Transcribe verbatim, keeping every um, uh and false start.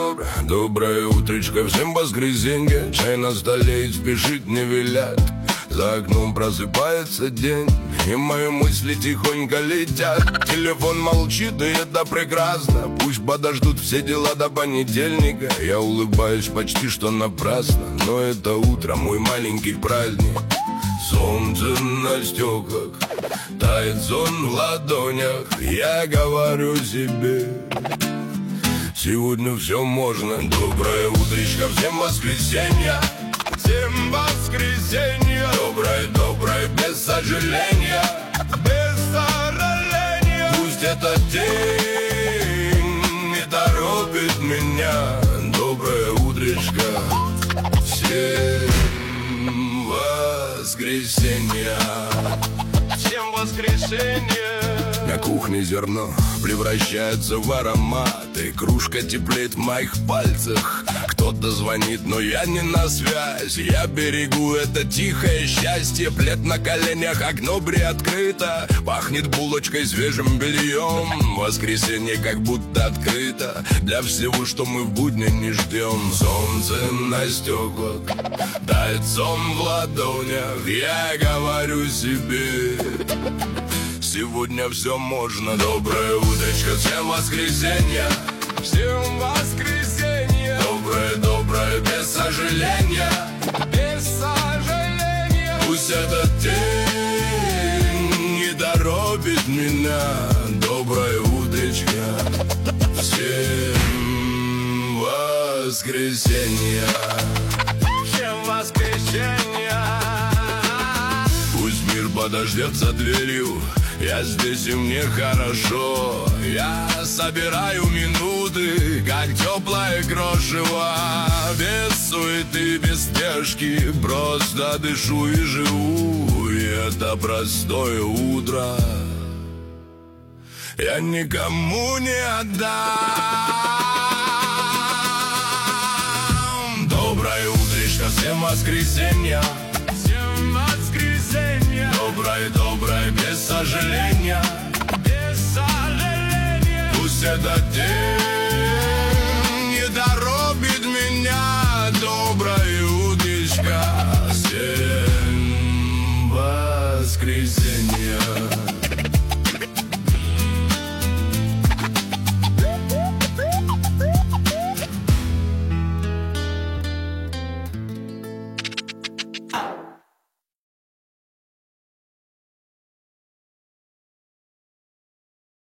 доброе, доброе утречко, всем воскресенье. Чай на столе и спешит не велят. За окном просыпается день, и мои мысли тихонько летят. Телефон молчит, и это прекрасно. Пусть подождут все дела до понедельника. Я улыбаюсь почти что напрасно, но это утро мой маленький праздник. Солнце на стеклах, тает сон в ладонях. Я говорю себе, сегодня все можно. Доброе утречко, всем воскресенья. Всем воскресенья. Доброе, доброе, без сожаления. Без сожаления. Пусть этот день не торопит меня. Доброе утречко, всем воскресенья. Всем воскресенья. На кухне зерно превращается в аромат, и кружка теплеет в моих пальцах. Кто-то звонит, но я не на связь. Я берегу это тихое счастье. Плед на коленях, окно приоткрыто. Пахнет булочкой, свежим бельем. Воскресенье как будто открыто для всего, что мы в будни не ждем. Солнце на стеклах, тает сон в ладонях. Я говорю себе, сегодня все можно. Доброе утречко, всем воскресенья. Всем воскресенья. Доброе, доброе, без сожаления. Без сожаления. Пусть этот день не торопит меня. Доброе утречко, всем воскресенья. Всем воскресенья. Пусть мир подождет за дверью. Я здесь и мне хорошо. Я собираю минуты, как теплое крошево. Без суеты, без спешки, просто дышу и живу. И это простое утро я никому не отдам. Доброе утречко, всем воскресенья. Всем воскресенья. Доброе, доброе, без сожаления. Без сожаления. Пусть этот день